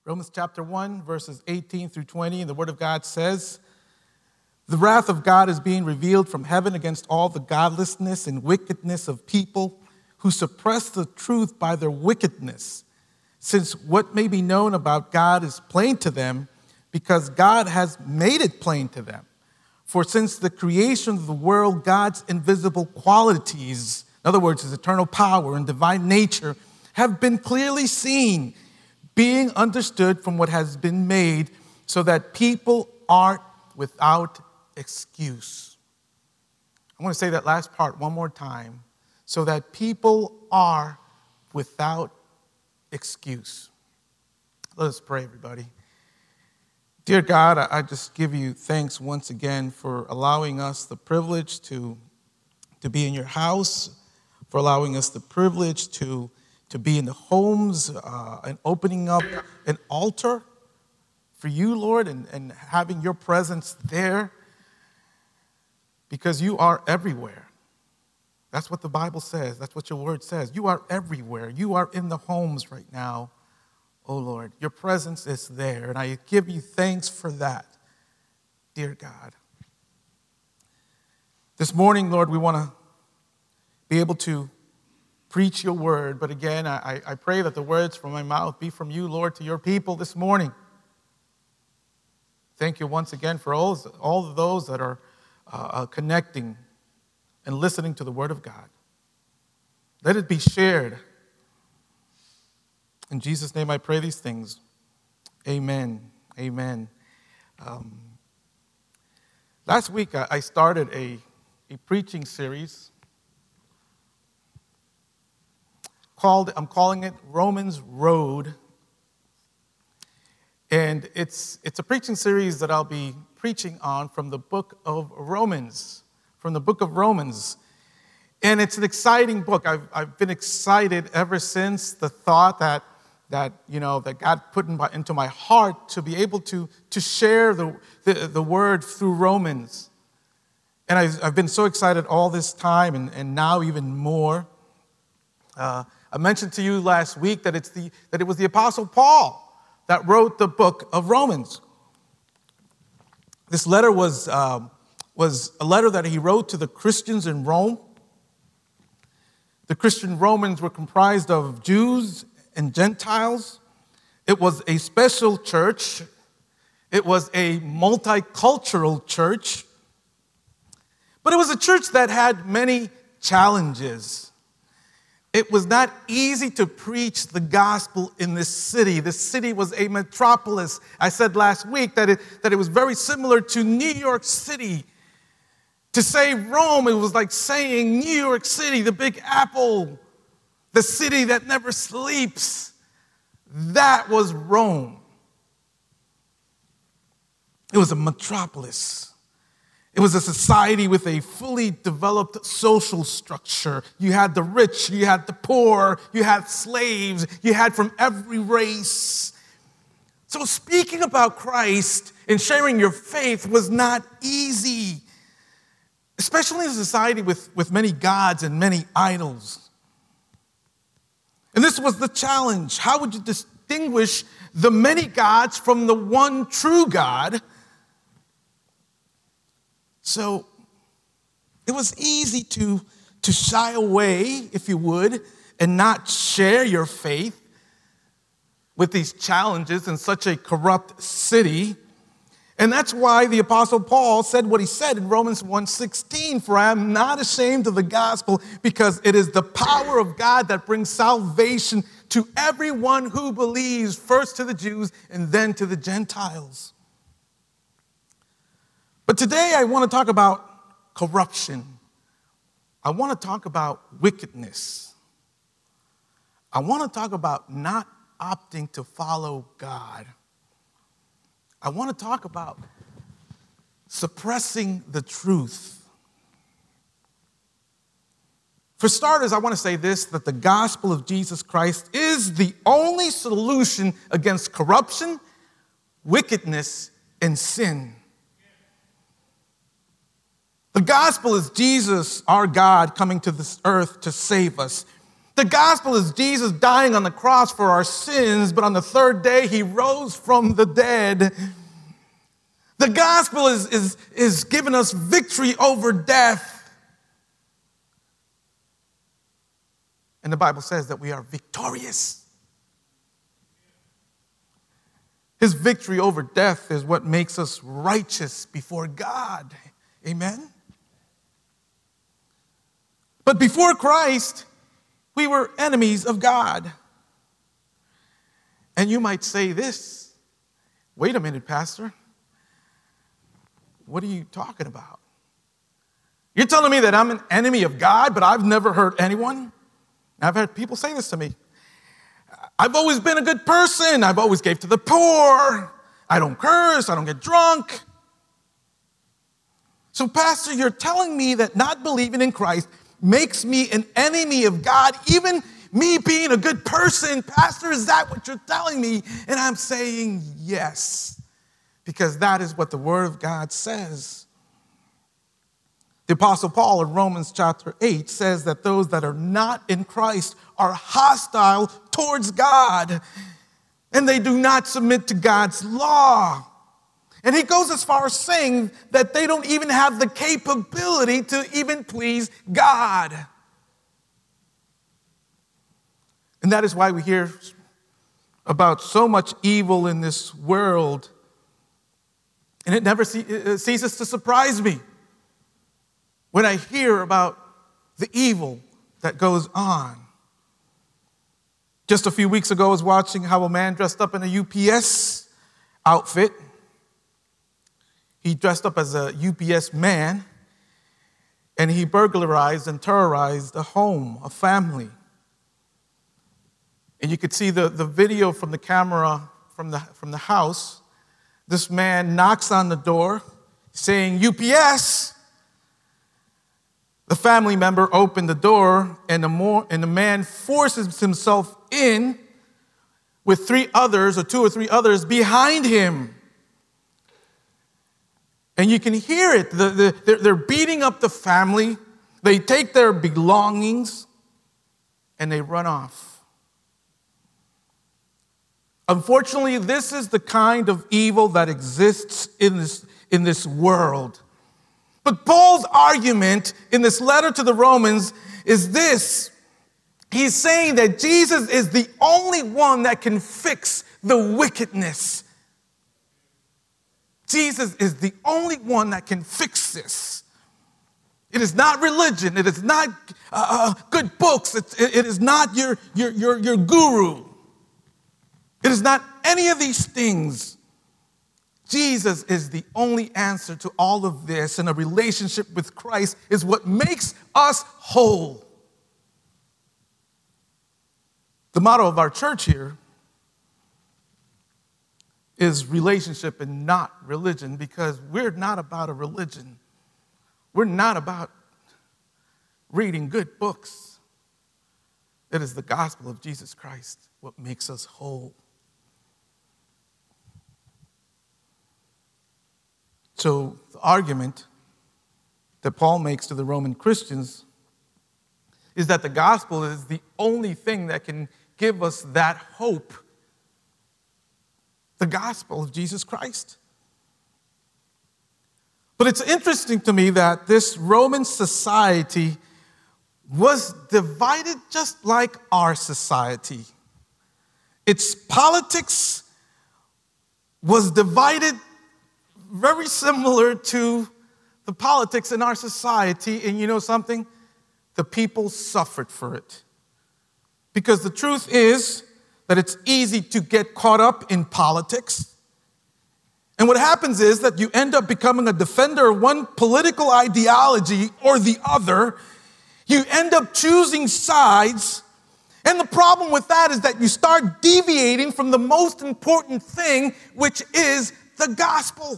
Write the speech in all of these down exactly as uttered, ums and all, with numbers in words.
Romans chapter one, verses eighteen through twenty, and the Word of God says, "The wrath of God is being revealed from heaven against all the godlessness and wickedness of people who suppress the truth by their wickedness, since what may be known about God is plain to them, because God has made it plain to them. For since the creation of the world, God's invisible qualities, in other words, his eternal power and divine nature, have been clearly seen, being understood from what has been made, so that people are without excuse." I want to say that last part one more time. So that people are without excuse. Let us pray, everybody. Dear God, I just give you thanks once again for allowing us the privilege to, to be in your house, for allowing us the privilege to, to be in the homes uh, and opening up an altar for you, Lord, and, and having your presence there, because you are everywhere. That's what the Bible says. That's what your word says. You are everywhere. You are in the homes right now, oh Lord. Your presence is there, and I give you thanks for that, dear God. This morning, Lord, we want to be able to preach your word, but again, I, I pray that the words from my mouth be from you, Lord, to your people this morning. Thank you once again for all, all of those that are uh, connecting and listening to the word of God. Let it be shared. In Jesus' name I pray these things. Amen. Amen. Um, last week I started a, a preaching series called, I'm calling it Romans Road. And it's, it's a preaching series that I'll be preaching on from the book of Romans. From the book of Romans. And it's an exciting book. I've, I've been excited ever since the thought that, that, you know, that God put in my, into my heart to be able to, to share the, the, the word through Romans. And I've, I've been so excited all this time, and, and now even more. Uh, I mentioned to you last week that, it's the, that it was the Apostle Paul that wrote the book of Romans. This letter was... Um, was a letter that he wrote to the Christians in Rome. The Christian Romans were comprised of Jews and Gentiles. It was a special church. It was a multicultural church. But it was a church that had many challenges. It was not easy to preach the gospel in this city. This city was a metropolis. I said last week that it, that it was very similar to New York City. To say Rome, it was like saying New York City, the Big Apple, the city that never sleeps. That was Rome. It was a metropolis. It was a society with a fully developed social structure. You had the rich, you had the poor, you had slaves, you had from every race. So speaking about Christ and sharing your faith was not easy, especially in a society with, with many gods and many idols. And this was the challenge. How would you distinguish the many gods from the one true God? So it was easy to, to shy away, if you would, and not share your faith with these challenges in such a corrupt city. And that's why the Apostle Paul said what he said in Romans one sixteen, "For I am not ashamed of the gospel, because it is the power of God that brings salvation to everyone who believes, first to the Jews and then to the Gentiles." But today I want to talk about corruption. I want to talk about wickedness. I want to talk about not opting to follow God. I want to talk about suppressing the truth. For starters, I want to say this, that the gospel of Jesus Christ is the only solution against corruption, wickedness, and sin. The gospel is Jesus, our God, coming to this earth to save us. The gospel is Jesus dying on the cross for our sins, but on the third day he rose from the dead. The gospel is, is, is giving us victory over death. And the Bible says that we are victorious. His victory over death is what makes us righteous before God. Amen? But before Christ, we were enemies of God. And you might say this, wait a minute, Pastor. What are you talking about? You're telling me that I'm an enemy of God, but I've never hurt anyone? I've had people say this to me. I've always been a good person. I've always gave to the poor. I don't curse. I don't get drunk. So, Pastor, you're telling me that not believing in Christ makes me an enemy of God, even me being a good person. Pastor, is that what you're telling me? And I'm saying yes, because that is what the Word of God says. The Apostle Paul in Romans chapter eight says that those that are not in Christ are hostile towards God, and they do not submit to God's law. And he goes as far as saying that they don't even have the capability to even please God. And that is why we hear about so much evil in this world. And it never ceases to surprise me when I hear about the evil that goes on. Just a few weeks ago, I was watching how a man dressed up in a U P S outfit. He dressed up as a U P S man, and he burglarized and terrorized a home, a family. And you could see the, the video from the camera from the, from the house. This man knocks on the door saying, U P S. The family member opened the door, and the, more, and the man forces himself in with three others, or two or three others, behind him. And you can hear it. The, the, they're, they're beating up the family. They take their belongings, and they run off. Unfortunately, this is the kind of evil that exists in this, in this world. But Paul's argument in this letter to the Romans is this. He's saying that Jesus is the only one that can fix the wickedness. Jesus is the only one that can fix this. It is not religion. It is not uh, good books. It, it is not your, your, your, your guru. It is not any of these things. Jesus is the only answer to all of this, and a relationship with Christ is what makes us whole. The motto of our church here is relationship and not religion, because we're not about a religion. We're not about reading good books. It is the gospel of Jesus Christ what makes us whole. So the argument that Paul makes to the Roman Christians is that the gospel is the only thing that can give us that hope. The gospel of Jesus Christ. But it's interesting to me that this Roman society was divided just like our society. Its politics was divided very similar to the politics in our society. And you know something? The people suffered for it. Because the truth is that it's easy to get caught up in politics. And what happens is that you end up becoming a defender of one political ideology or the other. You end up choosing sides. And the problem with that is that you start deviating from the most important thing, which is the gospel.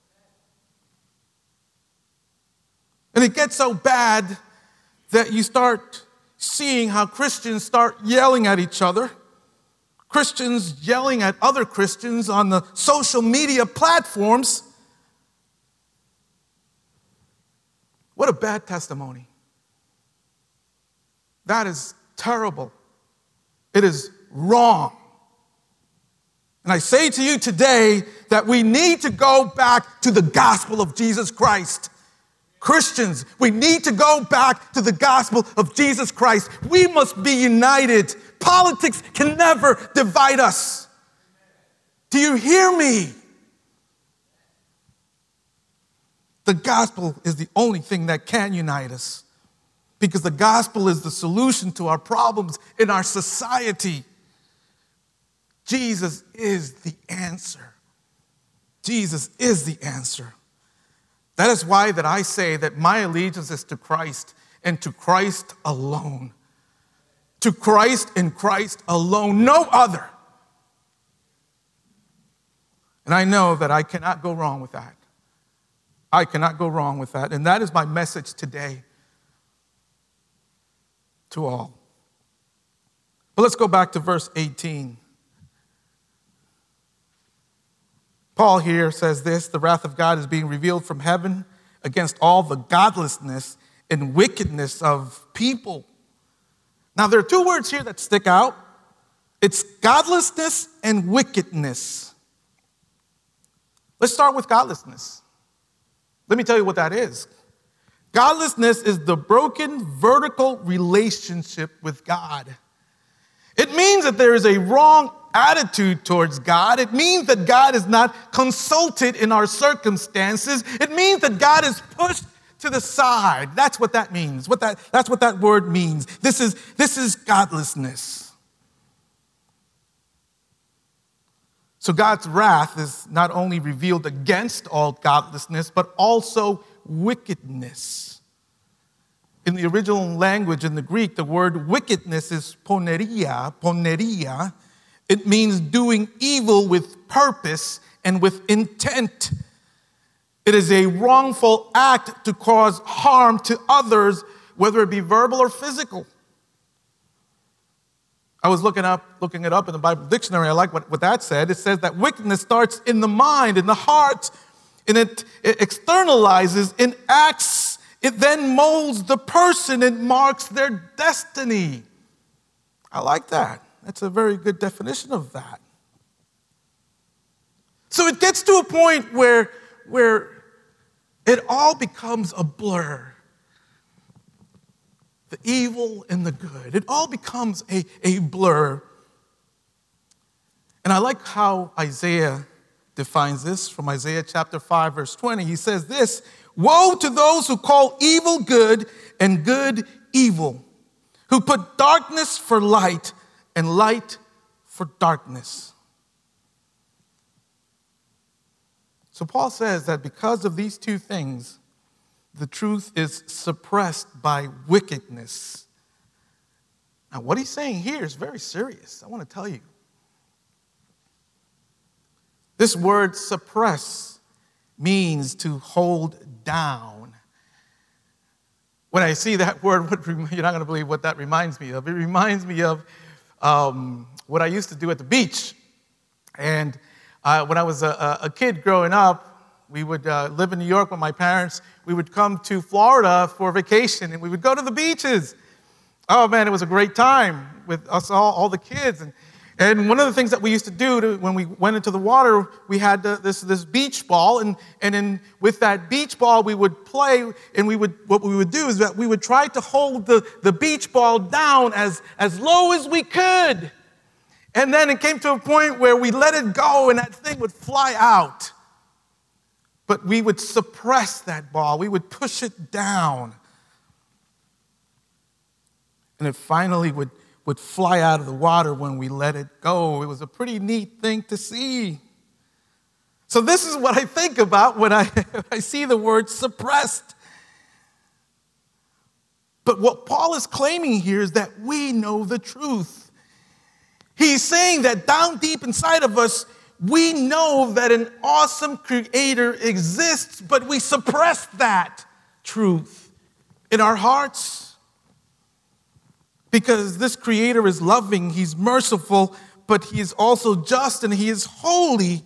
And it gets so bad that you start seeing how Christians start yelling at each other. Christians yelling at other Christians on the social media platforms. What a bad testimony. That is terrible. It is wrong. And I say to you today that we need to go back to the gospel of Jesus Christ. Christians, we need to go back to the gospel of Jesus Christ. We must be united. Politics can never divide us. Do you hear me? The gospel is the only thing that can unite us, because the gospel is the solution to our problems in our society. Jesus is the answer. Jesus is the answer. That is why that I say that my allegiance is to Christ and to Christ alone. To Christ and Christ alone, no other. And I know that I cannot go wrong with that. I cannot go wrong with that. And that is my message today to all. But let's go back to verse eighteen. Paul here says this: the wrath of God is being revealed from heaven against all the godlessness and wickedness of people. Now, there are two words here that stick out. It's godlessness and wickedness. Let's start with godlessness. Let me tell you what that is. Godlessness is the broken vertical relationship with God. It means that there is a wrong attitude towards God. It means that God is not consulted in our circumstances. It means that God is pushed to the side. That's what that means. What that, that's what that word means. This is, this is godlessness. So God's wrath is not only revealed against all godlessness, but also wickedness. In the original language, in the Greek, the word wickedness is poneria, poneria. It means doing evil with purpose and with intent. It is a wrongful act to cause harm to others, whether it be verbal or physical. I was looking up, looking it up in the Bible dictionary. I like what, what that said. It says that wickedness starts in the mind, in the heart, and it, it externalizes in acts. It then molds the person and marks their destiny. I like that. That's a very good definition of that. So it gets to a point where, where it all becomes a blur. The evil and the good. It all becomes a, a blur. And I like how Isaiah defines this from Isaiah chapter five, verse twenty. He says this: woe to those who call evil good and good evil, who put darkness for light and light for darkness. So Paul says that because of these two things, the truth is suppressed by wickedness. Now, what he's saying here is very serious. I want to tell you. This word suppress means to hold down. When I see that word, you're not going to believe what that reminds me of. It reminds me of um, what I used to do at the beach. And uh, when I was a, a kid growing up, we would uh, live in New York with my parents. We would come to Florida for vacation, and we would go to the beaches. Oh, man, it was a great time with us all, all the kids. And, and one of the things that we used to do to, when we went into the water, we had the, this, this beach ball, and, and in, with that beach ball, we would play, and we would what we would do is that we would try to hold the, the beach ball down as, as low as we could. And then it came to a point where we let it go, and that thing would fly out. But we would suppress that ball. We would push it down. And it finally would, would fly out of the water when we let it go. It was a pretty neat thing to see. So this is what I think about when I, I see the word suppressed. But what Paul is claiming here is that we know the truth. He's saying that down deep inside of us, we know that an awesome creator exists, but we suppress that truth in our hearts. Because this creator is loving, he's merciful, but he is also just and he is holy.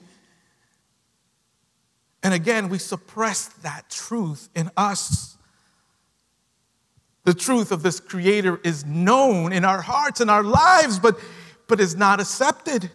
And again, we suppress that truth in us. The truth of this Creator is known in our hearts and our lives, but, but is not accepted.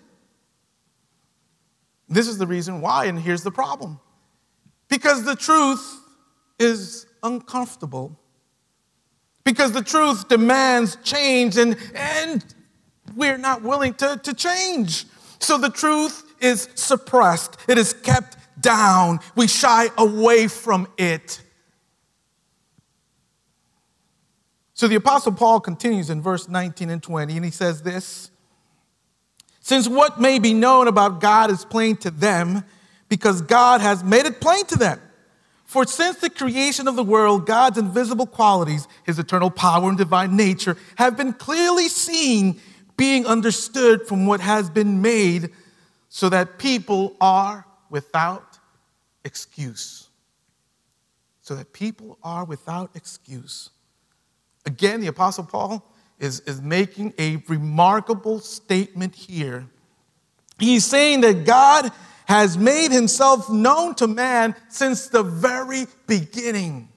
This is the reason why, and here's the problem. Because the truth is uncomfortable. Because the truth demands change, and, and we're not willing to, to change. So the truth is suppressed. It is kept down. We shy away from it. So the Apostle Paul continues in verse nineteen and twenty, and he says this: since what may be known about God is plain to them, because God has made it plain to them. For since the creation of the world, God's invisible qualities, his eternal power and divine nature, have been clearly seen, being understood from what has been made, so that people are without excuse. So that people are without excuse. Again, the Apostle Paul is, is making a remarkable statement here. He's saying that God has made himself known to man since the very beginning.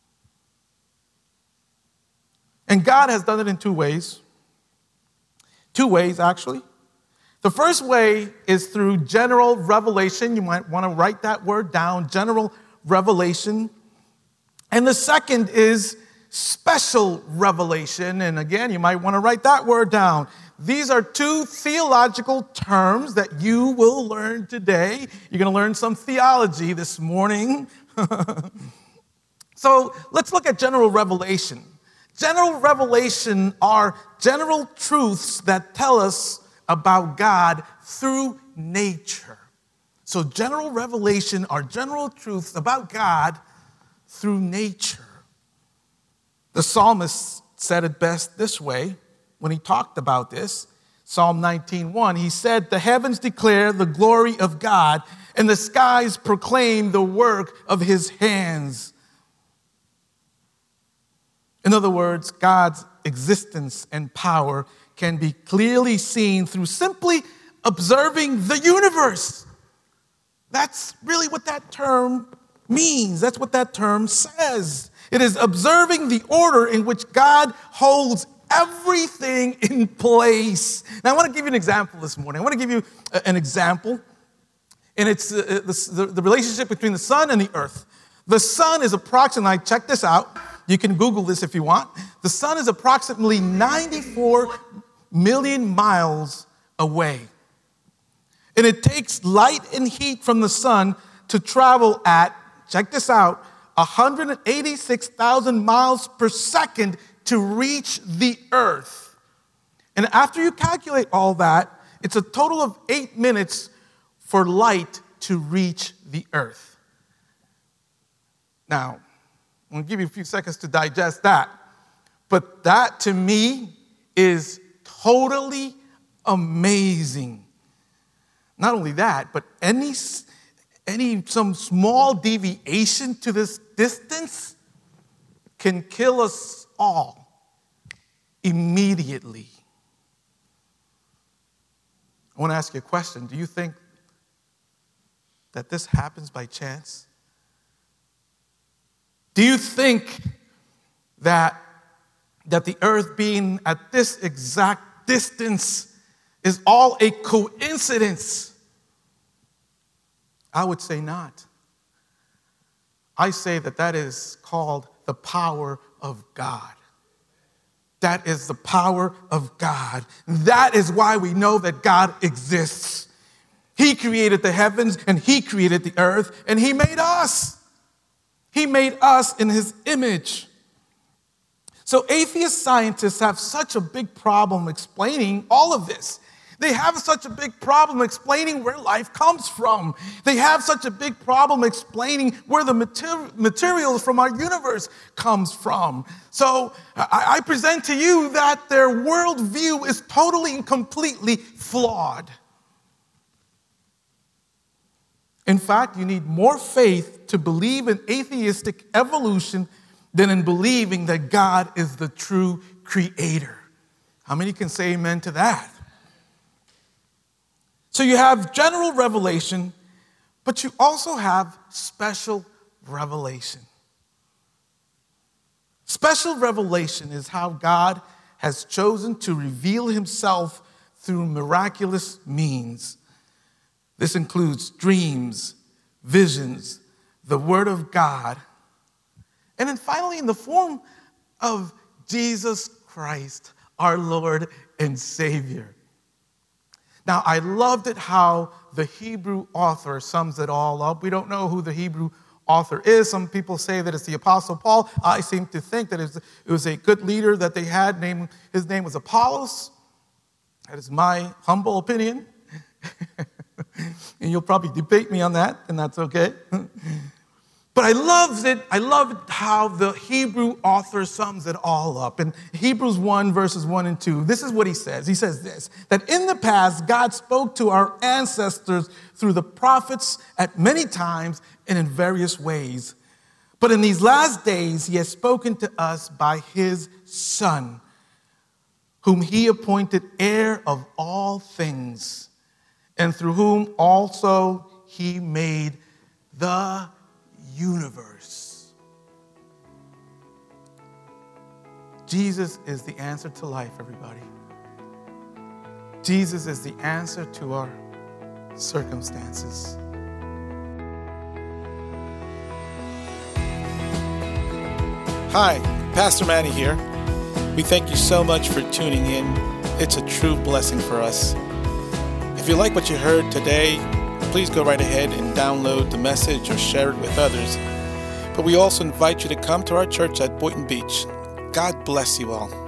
And God has done it in two ways. Two ways, actually. The first way is through general revelation. You might want to write that word down, general revelation. And the second is special revelation. And again, you might want to write that word down. These are two theological terms that you will learn today. You're going to learn some theology this morning. So let's look at general revelation. General revelation are general truths that tell us about God through nature. So general revelation are general truths about God through nature. The psalmist said it best this way when he talked about this. Psalm nineteen one, he said, the heavens declare the glory of God, and the skies proclaim the work of his hands. In other words, God's existence and power can be clearly seen through simply observing the universe. That's really what that term means. That's what that term says. It is observing the order in which God holds everything in place. Now, I want to give you an example this morning. I want to give you an example, and it's the, the, the relationship between the sun and the earth. The sun is approximately, check this out. You can Google this if you want. The sun is approximately ninety-four million miles away. And it takes light and heat from the sun to travel at, check this out, one hundred eighty-six thousand miles per second to reach the earth. And after you calculate all that, it's a total of eight minutes for light to reach the earth. Now, I'm going to give you a few seconds to digest that. But that, to me, is totally amazing. Not only that, but any, any some small deviation to this distance can kill us all immediately. I want to ask you a question. Do you think that this happens by chance? Do you think that, that the earth being at this exact distance is all a coincidence? I would say not. I say that that is called the power of God. That is the power of God. That is why we know that God exists. He created the heavens and he created the earth and he made us. He made us in his image. So atheist scientists have such a big problem explaining all of this. They have such a big problem explaining where life comes from. They have such a big problem explaining where the mater- materials from our universe comes from. So I, I present to you that their worldview is totally and completely flawed. In fact, you need more faith to believe in atheistic evolution than in believing that God is the true creator. How many can say amen to that? So you have general revelation, but you also have special revelation. Special revelation is how God has chosen to reveal himself through miraculous means. This includes dreams, visions, the Word of God, and then finally in the form of Jesus Christ, our Lord and Savior. Now, I loved it how the Hebrew author sums it all up. We don't know who the Hebrew author is. Some people say that it's the Apostle Paul. I seem to think that it was, it was a good leader that they had. Named, his name was Apollos. That is my humble opinion. And you'll probably debate me on that, and that's okay. But I loved it. I loved how the Hebrew author sums it all up. In Hebrews one, verses one and two, this is what he says. He says this, that in the past, God spoke to our ancestors through the prophets at many times and in various ways. But in these last days, he has spoken to us by his Son, whom he appointed heir of all things, and through whom also he made the universe. Jesus is the answer to life, everybody. Jesus is the answer to our circumstances. Hi, Pastor Manny here. We thank you so much for tuning in. It's a true blessing for us. If you like what you heard today, please go right ahead and download the message or share it with others. But we also invite you to come to our church at Boynton Beach. God bless you all.